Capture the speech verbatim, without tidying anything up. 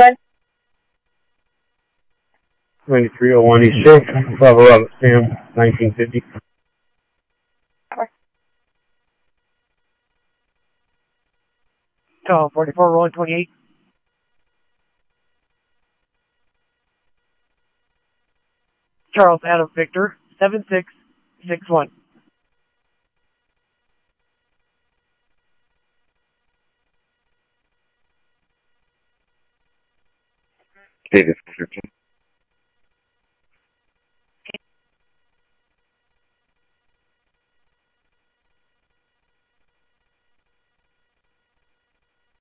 ninety-three oh one East six, Bravo Robert Sam, nineteen fifty. Call forty-four, rolling twenty-eight. Charles Adam Victor, seven six six one. Davis description.